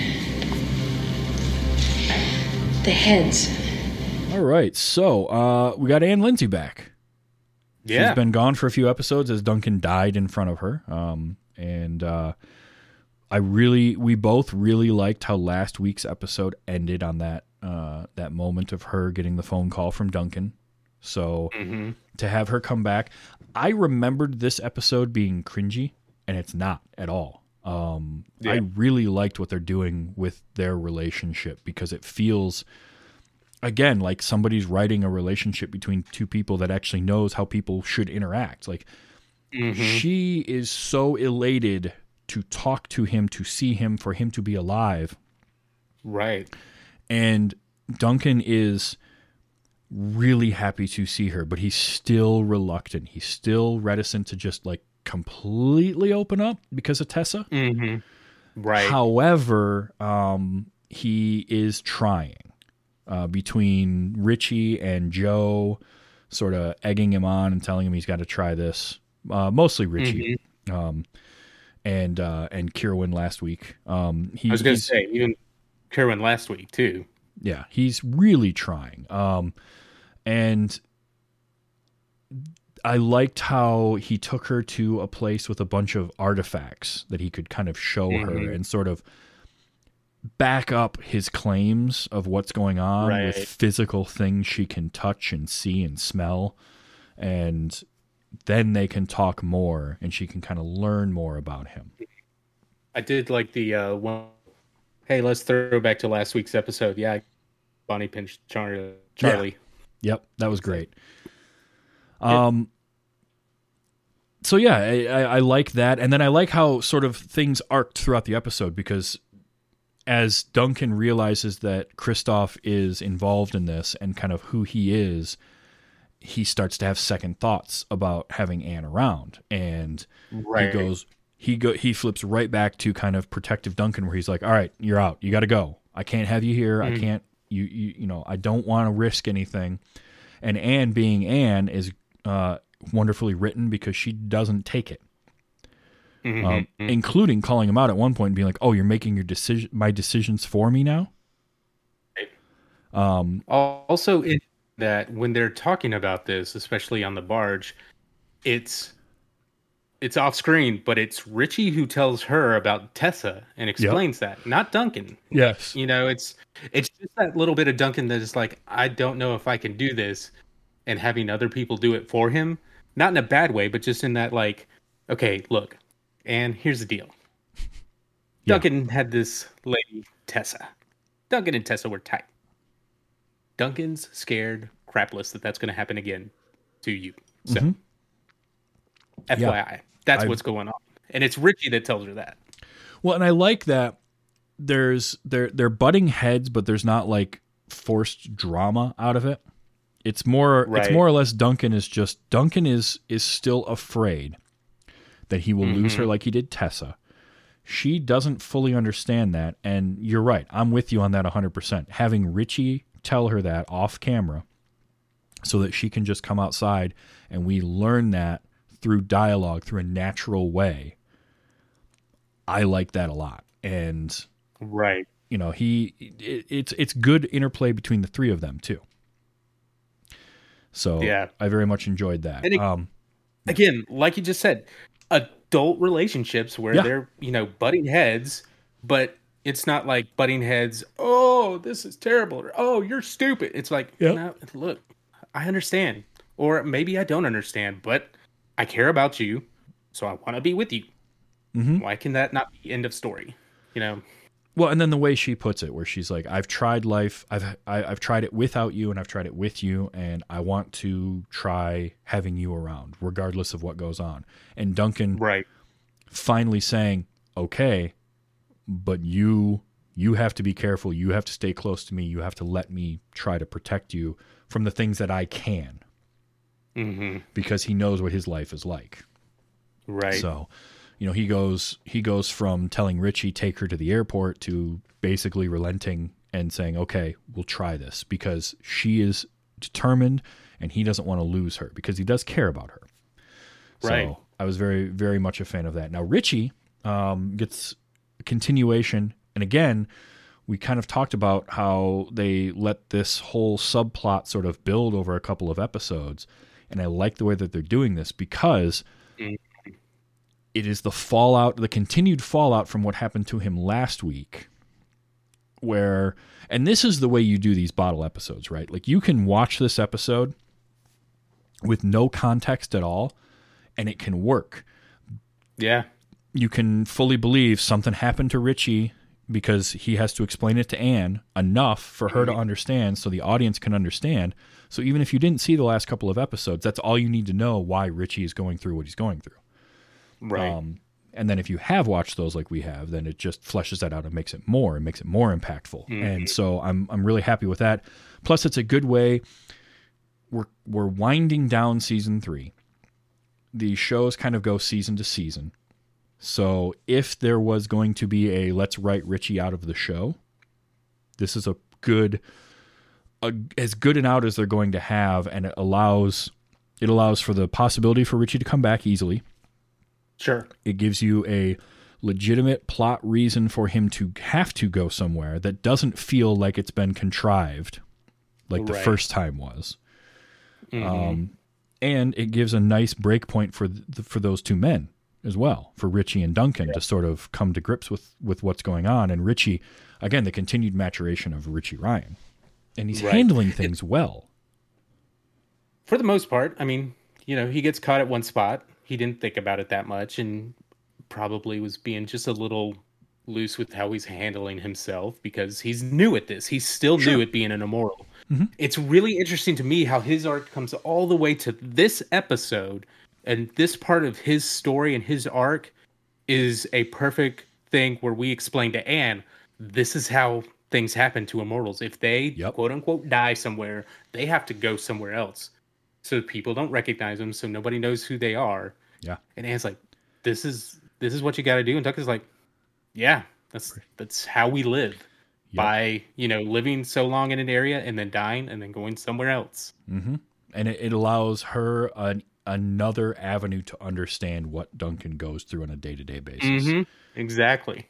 Speaker 7: The heads.
Speaker 2: All right, so uh, we got Anne Lindsay back.
Speaker 3: Yeah.
Speaker 2: She's been gone for a few episodes as Duncan died in front of her. Um, and uh, I really, we both really liked how last week's episode ended on that uh, that moment of her getting the phone call from Duncan. So mm-hmm. to have her come back, I remembered this episode being cringy, and it's not at all. Um, yeah. I really liked what they're doing with their relationship, because it feels, again, like somebody's writing a relationship between two people that actually knows how people should interact. Like mm-hmm. she is so elated to talk to him, to see him, for him to be alive.
Speaker 3: Right.
Speaker 2: And Duncan is really happy to see her, but he's still reluctant. He's still reticent to just like completely open up because of Tessa.
Speaker 3: Mm-hmm. Right.
Speaker 2: However, um, he is trying uh, between Richie and Joe sort of egging him on and telling him he's got to try this. Uh, mostly Richie mm-hmm. um, and uh, and Kierwin last week. Um, he,
Speaker 3: I was going to say, even Kierwin last week, too.
Speaker 2: Yeah, he's really trying. Um, and I liked how he took her to a place with a bunch of artifacts that he could kind of show mm-hmm. her and sort of back up his claims of what's going on
Speaker 3: right.
Speaker 2: with physical things she can touch and see and smell. And then they can talk more and she can kind of learn more about him.
Speaker 3: I did like the uh, one. Hey, let's throw back to last week's episode. Yeah, Bonnie pinched Char- Charlie.
Speaker 2: Yeah. Yep, that was great. Um. So yeah, I, I, I like that, and then I like how sort of things arced throughout the episode, because as Duncan realizes that Kristoff is involved in this and kind of who he is, he starts to have second thoughts about having Anne around, and
Speaker 3: right.
Speaker 2: he goes, he go, he flips right back to kind of protective Duncan, where he's like, "All right, you're out. You got to go. I can't have you here. Mm. I can't. You, you, you know, I don't want to risk anything." And Anne, being Anne, is uh, wonderfully written because she doesn't take it,
Speaker 3: mm-hmm.
Speaker 2: um, including calling him out at one point and being like, "Oh, you're making your decision, my decisions for me now." Um,
Speaker 3: also, in that when they're talking about this, especially on the barge, it's it's off screen, but it's Richie who tells her about Tessa and explains yep. that, not Duncan.
Speaker 2: Yes,
Speaker 3: you know, it's it's just that little bit of Duncan that is like, I don't know if I can do this, and having other people do it for him, not in a bad way, but just in that, like, okay, look, and here's the deal. Yeah. Duncan had this lady, Tessa. Duncan and Tessa were tight. Duncan's scared crapless that that's going to happen again to you. So, mm-hmm. F Y I, yeah. that's I've... what's going on. And it's Richie that tells her that.
Speaker 2: Well, and I like that there's they're they're butting heads, but there's not like forced drama out of it. It's more right. it's more or less Duncan is just Duncan is is still afraid that he will mm-hmm. lose her like he did Tessa. She doesn't fully understand that, and you're right. I'm with you on that one hundred percent. Having Richie tell her that off camera so that she can just come outside and we learn that through dialogue, through a natural way. I like that a lot. And
Speaker 3: right.
Speaker 2: You know, he it, it's it's good interplay between the three of them too. So yeah. I very much enjoyed that.
Speaker 3: And it,
Speaker 2: um,
Speaker 3: again, like you just said, adult relationships where
Speaker 2: yeah.
Speaker 3: they're, you know, butting heads, but it's not like butting heads, oh, this is terrible, or oh, you're stupid. It's like, yep. no, look, I understand. Or maybe I don't understand, but I care about you, so I want to be with you.
Speaker 2: Mm-hmm.
Speaker 3: Why can that not be end of story? You know?
Speaker 2: Well, and then the way she puts it, where she's like, I've tried life, I've I, I've tried it without you, and I've tried it with you, and I want to try having you around, regardless of what goes on. And Duncan
Speaker 3: right.
Speaker 2: finally saying, okay, but you you have to be careful. You have to stay close to me. You have to let me try to protect you from the things that I can.
Speaker 3: Mm-hmm.
Speaker 2: Because he knows what his life is like.
Speaker 3: Right.
Speaker 2: So, you know, he goes he goes from telling Richie take her to the airport to basically relenting and saying, okay, we'll try this, because she is determined and he doesn't want to lose her, because he does care about her.
Speaker 3: Right.
Speaker 2: So I was very, very much a fan of that. Now, Richie um, gets a continuation. And again, we kind of talked about how they let this whole subplot sort of build over a couple of episodes. And I like the way that they're doing this, because
Speaker 3: mm-hmm.
Speaker 2: it is the fallout, the continued fallout from what happened to him last week, where, and this is the way you do these bottle episodes, right? Like, you can watch this episode with no context at all, and it can work.
Speaker 3: Yeah.
Speaker 2: You can fully believe something happened to Richie because he has to explain it to Anne enough for her to understand, so the audience can understand. So even if you didn't see the last couple of episodes, that's all you need to know why Richie is going through what he's going through.
Speaker 3: Right.
Speaker 2: Um, and then if you have watched those like we have, then it just fleshes that out and makes it more and makes it more impactful. Mm-hmm. And so I'm I'm really happy with that. Plus, it's a good way. We're we're winding down season three. The shows kind of go season to season. So if there was going to be a let's write Richie out of the show, This is a good, a, as good an out as they're going to have, and it allows it allows for the possibility for Richie to come back easily.
Speaker 3: Sure.
Speaker 2: It gives you a legitimate plot reason for him to have to go somewhere that doesn't feel like it's been contrived, like
Speaker 3: right.
Speaker 2: the first time was.
Speaker 3: Mm-hmm.
Speaker 2: Um, and it gives a nice break point for the, for those two men as well, for Richie and Duncan, yeah. to sort of come to grips with, with what's going on. And Richie, again, the continued maturation of Richie Ryan. And he's right. handling things it, well.
Speaker 3: For the most part. I mean, you know, he gets caught at one spot. He didn't think about it that much and probably was being just a little loose with how he's handling himself because he's new at this. He's still sure. new at being an immortal. Mm-hmm. It's really interesting to me how his arc comes all the way to this episode, and this part of his story and his arc is a perfect thing where we explain to Anne, this is how things happen to immortals. If they yep. quote unquote die somewhere, they have to go somewhere else. So people don't recognize them, so nobody knows who they are.
Speaker 2: Yeah.
Speaker 3: And Anne's like, this is this is what you got to do. And Duncan's like, yeah, that's that's how we live. Yep. By, you know, living so long in an area and then dying and then going somewhere else.
Speaker 2: Mm-hmm. And it, it allows her an, another avenue to understand what Duncan goes through on a day-to-day basis.
Speaker 3: Mm-hmm. Exactly.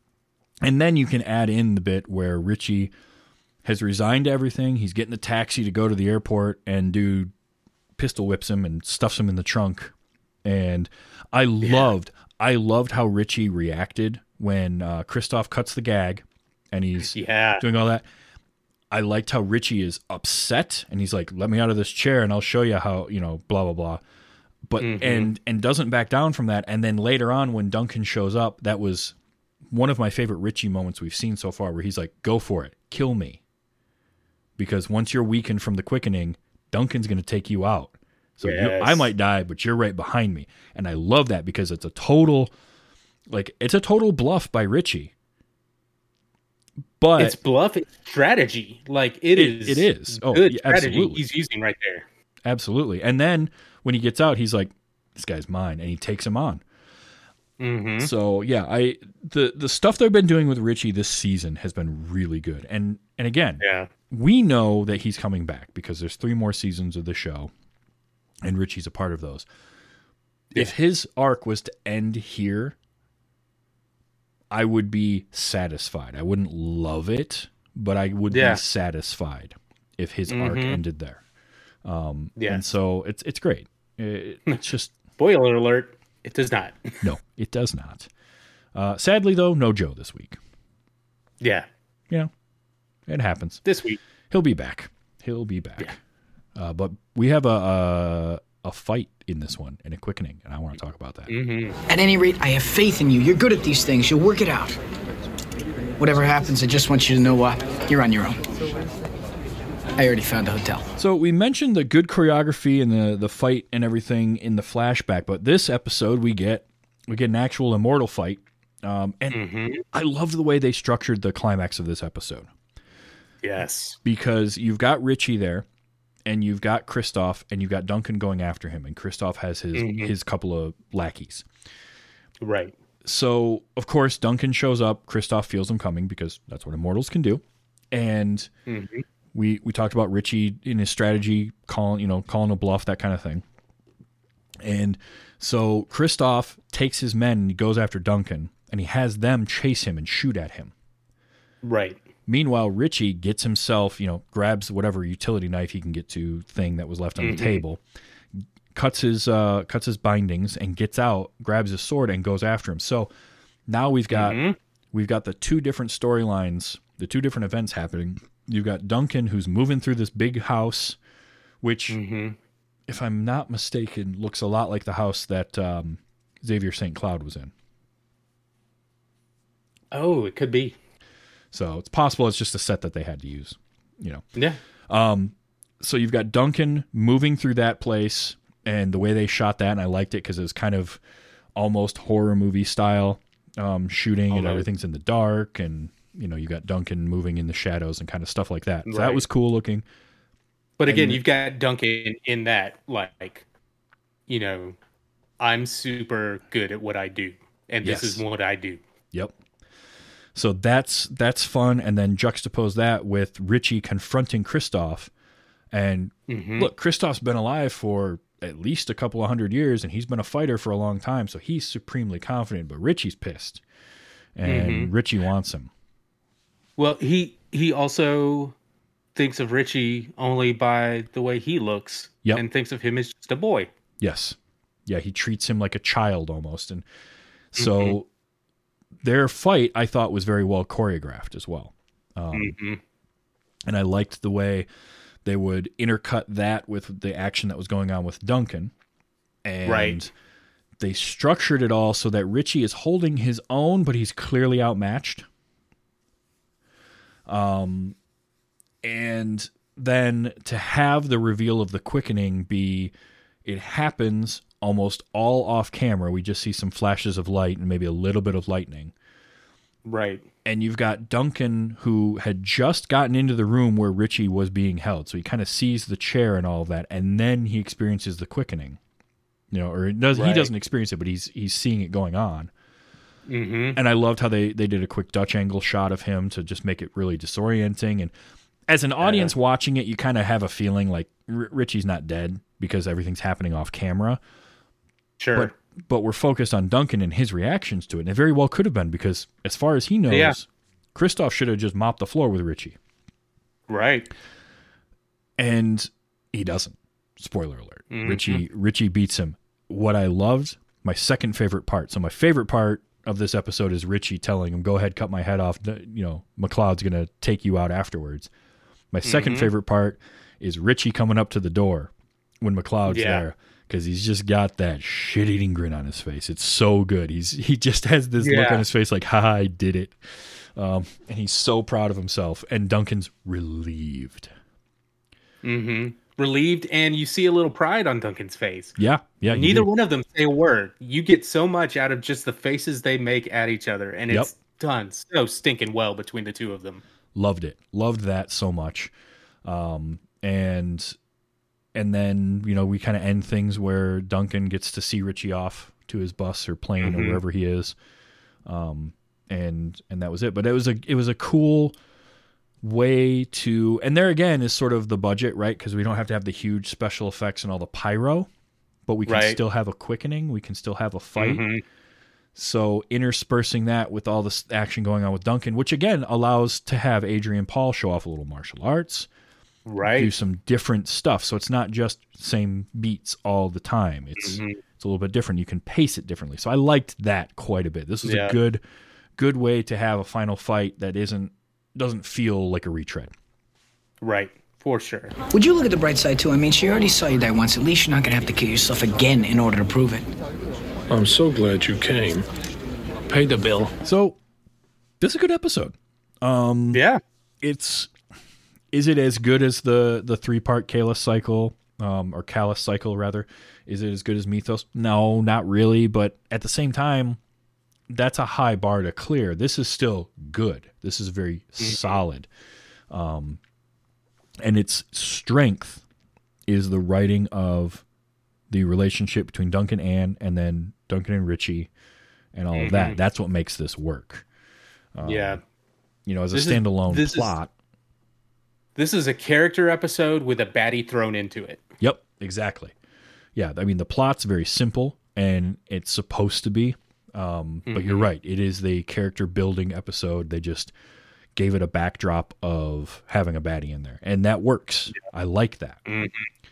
Speaker 2: And then you can add in the bit where Richie has resigned everything. He's getting a taxi to go to the airport, and dude pistol whips him and stuffs him in the trunk. And I yeah. loved, I loved how Richie reacted when uh, Christoph cuts the gag. And he's
Speaker 3: yeah.
Speaker 2: doing all that. I liked how Richie is upset, and he's like, "Let me out of this chair, and I'll show you how, you know, blah blah blah." But mm-hmm. and and doesn't back down from that. And then later on, when Duncan shows up, that was one of my favorite Richie moments we've seen so far, where he's like, "Go for it, kill me," because once you're weakened from the quickening, Duncan's going to take you out. So yes. you, I might die, but you're right behind me, and I love that because it's a total, like, it's a total bluff by Richie. But
Speaker 3: it's bluff, it's strategy. Like it, it is,
Speaker 2: it is. Oh,
Speaker 3: good
Speaker 2: yeah,
Speaker 3: strategy
Speaker 2: absolutely.
Speaker 3: He's using right there.
Speaker 2: Absolutely. And then when he gets out, he's like, "This guy's mine," and he takes him on.
Speaker 3: Mm-hmm.
Speaker 2: So yeah, I the the stuff they've been doing with Richie this season has been really good. And and again,
Speaker 3: yeah.
Speaker 2: we know that he's coming back because there's three more seasons of the show, and Richie's a part of those. Yeah. If his arc was to end here, I would be satisfied. I wouldn't love it, but I would yeah. be satisfied if his mm-hmm. arc ended there. Um,
Speaker 3: yeah.
Speaker 2: And so it's it's great. It, it's just...
Speaker 3: Spoiler alert, it does not.
Speaker 2: No, it does not. Uh, sadly, though, no Joe this week.
Speaker 3: Yeah.
Speaker 2: You know, it happens.
Speaker 3: This week.
Speaker 2: He'll be back. He'll be back.
Speaker 3: Yeah.
Speaker 2: Uh, but we have a, a a fight in this one and a quickening, and I want to talk about that.
Speaker 3: Mm-hmm.
Speaker 6: At any rate, I have faith in you. You're good at these things. You'll work it out. Whatever happens, I just want you to know what, uh, you're on your own. I already found a hotel.
Speaker 2: So we mentioned the good choreography and the, the fight and everything in the flashback, but this episode we get we get an actual immortal fight. Um, and
Speaker 3: mm-hmm.
Speaker 2: I loved the way they structured the climax of this episode.
Speaker 3: Yes.
Speaker 2: Because you've got Richie there, and you've got Christoph, and you've got Duncan going after him, and Christoph has his mm-hmm. his couple of lackeys.
Speaker 3: Right.
Speaker 2: So, of course, Duncan shows up. Christoph feels him coming because that's what immortals can do. And
Speaker 3: mm-hmm.
Speaker 2: we we talked about Richie in his strategy, calling you know calling a bluff, that kind of thing. And so Christoph takes his men and he goes after Duncan, and he has them chase him and shoot at him.
Speaker 3: Right.
Speaker 2: Meanwhile, Richie gets himself, you know, grabs whatever utility knife he can get to thing that was left on
Speaker 3: mm-hmm.
Speaker 2: the table, cuts his uh, cuts his bindings, and gets out, grabs his sword, and goes after him. So now we've got
Speaker 3: mm-hmm.
Speaker 2: we've got the two different storylines, the two different events happening. You've got Duncan who's moving through this big house, which,
Speaker 3: mm-hmm.
Speaker 2: if I'm not mistaken, looks a lot like the house that um, Xavier Saint Cloud was in.
Speaker 3: Oh, it could be.
Speaker 2: So it's possible it's just a set that they had to use, you know.
Speaker 3: Yeah.
Speaker 2: Um, so you've got Duncan moving through that place, and the way they shot that, and I liked it because it was kind of almost horror movie style um, shooting, and everything's in the dark, and you know you got Duncan moving in the shadows and kind of stuff like that. So
Speaker 3: right.
Speaker 2: that was cool looking.
Speaker 3: But again,
Speaker 2: and,
Speaker 3: you've got Duncan in that, like, you know, I'm super good at what I do, and this
Speaker 2: yes.
Speaker 3: is what I do.
Speaker 2: Yep. So that's that's fun, and then juxtapose that with Richie confronting Kristoff, and
Speaker 3: Mm-hmm.
Speaker 2: look, Kristoff's been alive for at least a couple of hundred years, and he's been a fighter for a long time, so he's supremely confident. But Richie's pissed, and
Speaker 3: Mm-hmm.
Speaker 2: Richie wants him.
Speaker 3: Well, he he also thinks of Richie only by the way he looks,
Speaker 2: Yep.
Speaker 3: and thinks of him as just a boy.
Speaker 2: Yes, yeah, he treats him like a child almost, and so
Speaker 3: Mm-hmm.
Speaker 2: their fight I thought was very well choreographed as well. Um,
Speaker 3: Mm-hmm.
Speaker 2: And I liked the way they would intercut that with the action that was going on with Duncan. And
Speaker 3: Right.
Speaker 2: they structured it all so that Richie is holding his own, but he's clearly outmatched. Um, and then to have the reveal of the quickening be, it happens almost all off camera. We just see some flashes of light and maybe a little bit of lightning.
Speaker 3: Right.
Speaker 2: And you've got Duncan, who had just gotten into the room where Richie was being held. So he kind of sees the chair and all of that, and then he experiences the quickening. You know, or it does, he
Speaker 3: Right.
Speaker 2: doesn't experience it, but he's he's seeing it going on.
Speaker 3: Mm-hmm.
Speaker 2: And I loved how they, they did a quick Dutch angle shot of him to just make it really disorienting. And as an audience watching it, you kind of have a feeling like R- Richie's not dead because everything's happening off camera.
Speaker 3: Sure.
Speaker 2: But but we're focused on Duncan and his reactions to it. And it very well could have been, because as far as he knows,
Speaker 3: Yeah.
Speaker 2: Kristoff should have just mopped the floor with Richie.
Speaker 3: Right.
Speaker 2: And he doesn't. Spoiler alert.
Speaker 3: Mhm.
Speaker 2: Richie Richie beats him. What I loved, my second favorite part. So my favorite part of this episode is Richie telling him, "Go ahead, cut my head off. You know, McCloud's going to take you out afterwards." My second
Speaker 3: Mhm.
Speaker 2: favorite part is Richie coming up to the door when McCloud's
Speaker 3: Yeah.
Speaker 2: there, because he's just got that shit-eating grin on his face. It's so good. He's he just has this look
Speaker 3: Yeah.
Speaker 2: on his face like, "Ha, I did it," um, and he's so proud of himself. And Duncan's relieved.
Speaker 3: Mm-hmm. Relieved, and you see a little pride on Duncan's face.
Speaker 2: Yeah, yeah. you
Speaker 3: Neither
Speaker 2: do.
Speaker 3: one of them say a word. You get so much out of just the faces they make at each other, and
Speaker 2: Yep.
Speaker 3: it's done so stinking well between the two of them.
Speaker 2: Loved it. Loved that so much. Um, and and then, you know, we kind of end things where Duncan gets to see Richie off to his bus or plane or
Speaker 3: Mhm.
Speaker 2: wherever he is. Um, and and that was it. But it was a it was a cool way to, and there again is sort of the budget, right? Because we don't have to have the huge special effects and all the pyro, but we can
Speaker 3: Right.
Speaker 2: still have a quickening. We can still have a fight.
Speaker 3: Mhm.
Speaker 2: So interspersing that with all this action going on with Duncan, which again allows to have Adrian Paul show off a little martial arts,
Speaker 3: Right.
Speaker 2: do some different stuff. So it's not just same beats all the time. It's
Speaker 3: Mhm.
Speaker 2: it's a little bit different. You can pace it differently. So I liked that quite a bit. This was
Speaker 3: Yeah.
Speaker 2: a good good way to have a final fight that isn't doesn't feel like a retread.
Speaker 3: Right. For sure.
Speaker 6: Would you look at the bright side, too? I mean, she already saw you die once. At least you're not going to have to kill yourself again in order to prove it.
Speaker 5: I'm so glad you came. Pay the bill.
Speaker 2: So this is a good episode. Um
Speaker 3: Yeah.
Speaker 2: it's is it as good as the the three part Kalis cycle, um, or Kalis cycle rather? Is it as good as Mythos? No, not really. But at the same time, that's a high bar to clear. This is still good. This is very
Speaker 3: Mm-hmm.
Speaker 2: solid, um, and its strength is the writing of the relationship between Duncan and Anne, and then Duncan and Richie, and all of that.
Speaker 3: Mhm.
Speaker 2: That's what makes this work. Um,
Speaker 3: Yeah.
Speaker 2: you know, as a
Speaker 3: This is-
Speaker 2: standalone
Speaker 3: this is-
Speaker 2: plot.
Speaker 3: This is a character episode with a baddie thrown into it.
Speaker 2: Yep, exactly. Yeah, I mean the plot's very simple, and it's supposed to be. Um, But you're
Speaker 3: Mhm.
Speaker 2: right; it is the character building episode. They just gave it a backdrop of having a baddie in there, and that works. I like that.
Speaker 3: Mhm.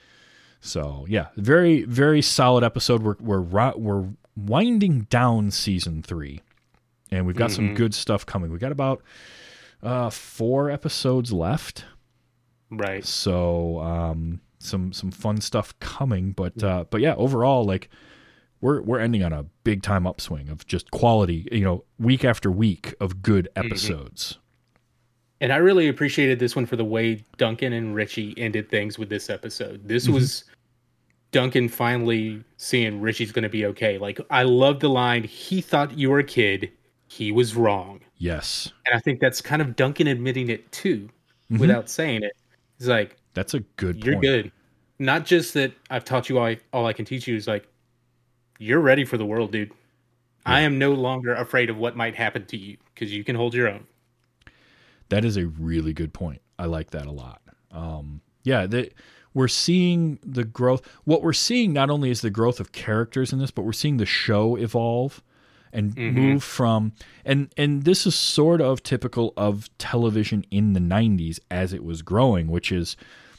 Speaker 2: So yeah, very very solid episode. We're we're ri- we're winding down season three, and we've got some
Speaker 3: Mhm.
Speaker 2: good stuff coming. We got about uh, four episodes left.
Speaker 3: Right.
Speaker 2: So um, some some fun stuff coming, but uh, but yeah, overall, like we're we're ending on a big time upswing of just quality, you know, week after week of good episodes.
Speaker 3: And I really appreciated this one for the way Duncan and Richie ended things with this episode. This
Speaker 2: Mhm.
Speaker 3: was Duncan finally seeing Richie's going to be okay. Like, I love the line, "He thought you were a kid. He was wrong."
Speaker 2: Yes,
Speaker 3: And I think that's kind of Duncan admitting it too,
Speaker 2: Mhm.
Speaker 3: without saying it. He's like,
Speaker 2: that's a good
Speaker 3: "You're
Speaker 2: point.
Speaker 3: good." Not just that I've taught you all I, all I can teach you. Is like, you're ready for the world, dude. I am no longer afraid of what might happen to you because you can hold your own.
Speaker 2: That is a really good point. I like that a lot. Um, yeah, the, we're seeing the growth. What we're seeing not only is the growth of characters in this, but we're seeing the show evolve and mm-hmm. move from, and, and this is sort of typical of television in the nineties as it was growing, which is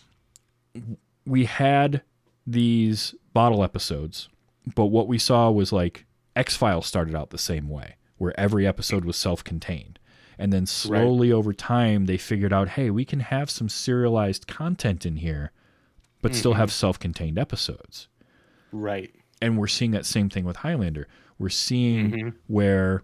Speaker 2: we had these bottle episodes, but what we saw was like X-Files started out the same way, where every episode was self-contained. And then slowly right. over time, they figured out, hey, we can have some serialized content in here, but mm-hmm. still have self-contained episodes.
Speaker 3: Right.
Speaker 2: And we're seeing that same thing with Highlander. We're seeing mm-hmm. where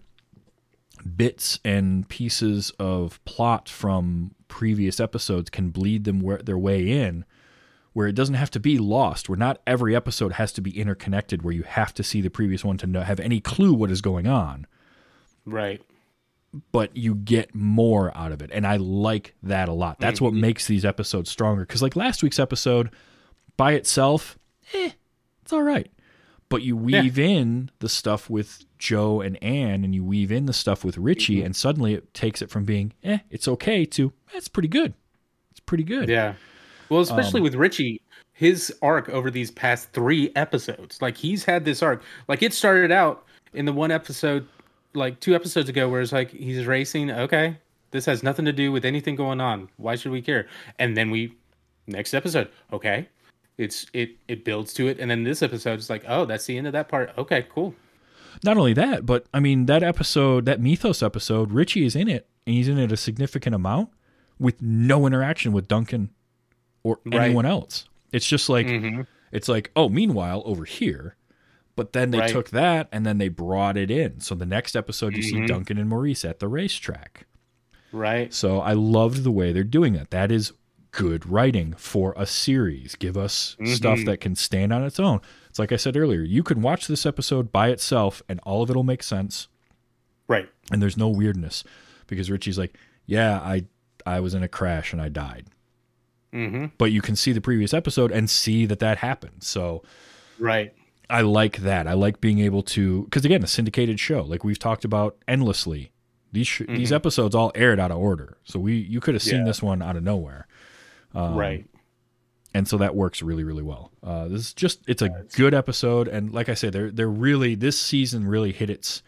Speaker 2: bits and pieces of plot from previous episodes can bleed them where, their way in, where it doesn't have to be lost, where not every episode has to be interconnected, where you have to see the previous one to know, have any clue what is going on.
Speaker 3: Right.
Speaker 2: But you get more out of it. And I like that a lot. That's mm-hmm. what makes these episodes stronger. Because like last week's episode, by itself, eh, it's all right. But you weave yeah. in the stuff with Joe and Anne, and you weave in the stuff with Richie, mm-hmm. and suddenly it takes it from being, eh, it's okay, to, eh, it's pretty good. It's pretty good.
Speaker 3: Yeah. Well, especially um, with Richie, his arc over these past three episodes. Like, he's had this arc. Like, it started out in the one episode, like two episodes ago, where it's like, he's racing. Okay, this has nothing to do with anything going on. Why should we care? And then we, next episode, okay, it's it it builds to it. And then this episode is like, oh, that's the end of that part. Okay, cool.
Speaker 2: Not only that, but I mean, that episode, that Mythos episode, Richie is in it, and he's in it a significant amount with no interaction with Duncan or right. anyone else. It's just like, mm-hmm. it's like, oh, meanwhile, over here. But then they right. took that and then they brought it in. So the next episode, you mm-hmm. see Duncan and Maurice at the racetrack.
Speaker 3: Right.
Speaker 2: So I loved the way they're doing that. That is good writing for a series. Give us mm-hmm. stuff that can stand on its own. It's like I said earlier, you can watch this episode by itself and all of it will make sense.
Speaker 3: Right.
Speaker 2: And there's no weirdness because Richie's like, yeah, I I was in a crash and I died.
Speaker 3: Mm-hmm.
Speaker 2: But you can see the previous episode and see that that happened. So
Speaker 3: right.
Speaker 2: I like that. I like being able to, because again, a syndicated show, like we've talked about endlessly. These sh- mm-hmm. these episodes all aired out of order, so we you could have seen yeah. this one out of nowhere, um,
Speaker 3: right?
Speaker 2: And so that works really really well. Uh, this is just it's a good episode, and like I said, they're they're really this season really hit its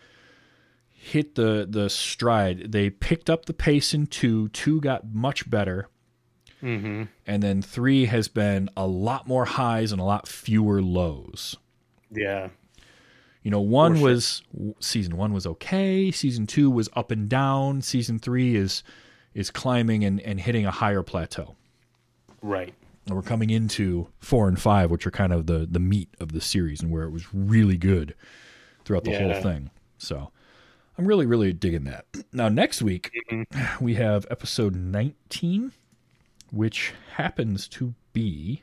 Speaker 2: hit the the stride. They picked up the pace in two. Two got much better.
Speaker 3: Mm-hmm.
Speaker 2: And then three has been a lot more highs and a lot fewer lows.
Speaker 3: Yeah.
Speaker 2: You know, one was season one was okay. Season two was up and down. Season three is is climbing and, and hitting a higher plateau.
Speaker 3: Right.
Speaker 2: And we're coming into four and five, which are kind of the, the meat of the series and where it was really good throughout the yeah. whole thing. So I'm really, really digging that. Now, next week, mm-hmm. we have episode nineteen, which happens to be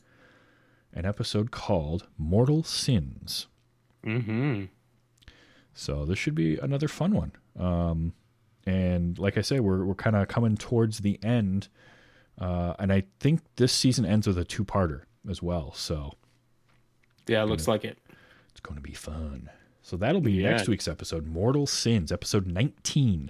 Speaker 2: an episode called Mortal Sins.
Speaker 3: Mm-hmm.
Speaker 2: So this should be another fun one. Um, and like I say, we're we're kind of coming towards the end, uh, and I think this season ends with a two-parter as well. So
Speaker 3: yeah, it looks
Speaker 2: know,
Speaker 3: like it.
Speaker 2: It's going to be fun. So that'll be
Speaker 3: yeah.
Speaker 2: next week's episode, Mortal Sins, episode nineteen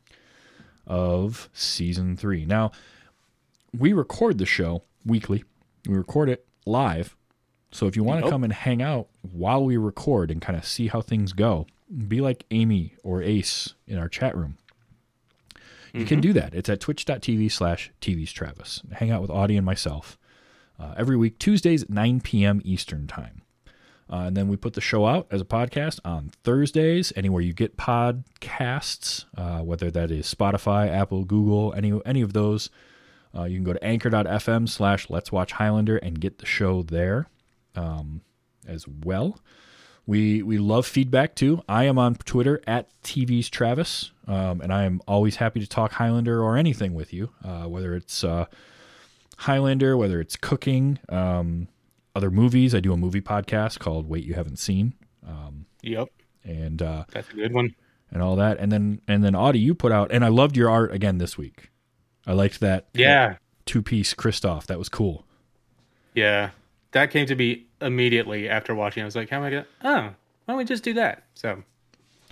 Speaker 2: of season three. Now, we record the show weekly. We record it live. So if you want to
Speaker 3: nope.
Speaker 2: come and hang out while we record and kind of see how things go, be like Amy or Ace in our chat room. You mm-hmm. can do that. It's at twitch.tv slash TV's Travis. Hang out with Audie and myself uh, every week, Tuesdays at nine p.m. Eastern time. Uh, and then we put the show out as a podcast on Thursdays, anywhere you get podcasts, uh, whether that is Spotify, Apple, Google, any any of those. Uh, you can go to anchor.fm slash Let's Watch Highlander and get the show there um, as well. We we love feedback too. I am on Twitter at T V's Travis, um, and I am always happy to talk Highlander or anything with you, uh, whether it's uh, Highlander, whether it's cooking, um, other movies. I do a movie podcast called Wait You Haven't Seen. Um,
Speaker 3: yep.
Speaker 2: And uh,
Speaker 3: that's a good one.
Speaker 2: And all that. And then, and then Audie, you put out, and I loved your art again this week. I liked that.
Speaker 3: Yeah.
Speaker 2: That two-piece Kristoff. That was cool.
Speaker 3: Yeah. That came to me immediately after watching. I was like, how am I going to, oh, why don't we just do that? So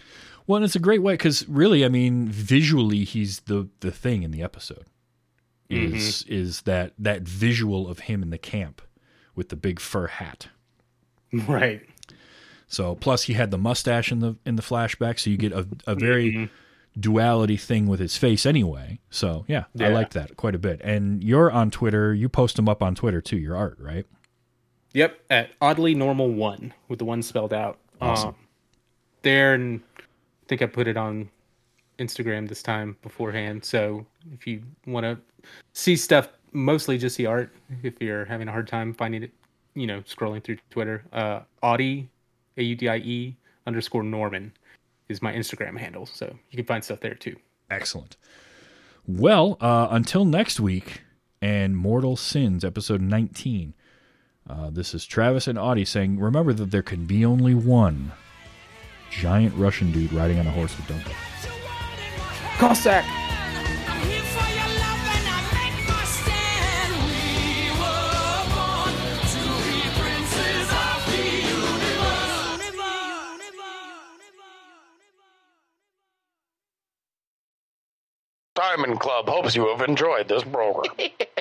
Speaker 2: Well, and it's a great way because really, I mean, visually, he's the the thing in the episode. Is mm-hmm. is that that visual of him in the camp with the big fur hat,
Speaker 3: right?
Speaker 2: So plus he had the mustache in the in the flashback, so you get a a very mm-hmm. duality thing with his face anyway. So yeah, yeah, I liked that quite a bit. And you're on Twitter. You post them up on Twitter too. Your art, right?
Speaker 3: Yep, at oddly normal one with the one spelled out.
Speaker 2: Awesome.
Speaker 3: Um, there, and I think I put it on Instagram this time beforehand. So if you want to see stuff, mostly just the art. If you're having a hard time finding it, you know, scrolling through Twitter, uh, Audie, A U D I E underscore Norman is my Instagram handle. So you can find stuff there too.
Speaker 2: Excellent. Well, uh, until next week and Mortal Sins, episode nineteen. Uh, this is Travis and Audie saying, remember that there can be only one giant Russian dude riding on a horse with Duncan.
Speaker 3: Cossack!
Speaker 8: Diamond Club hopes you have enjoyed this program.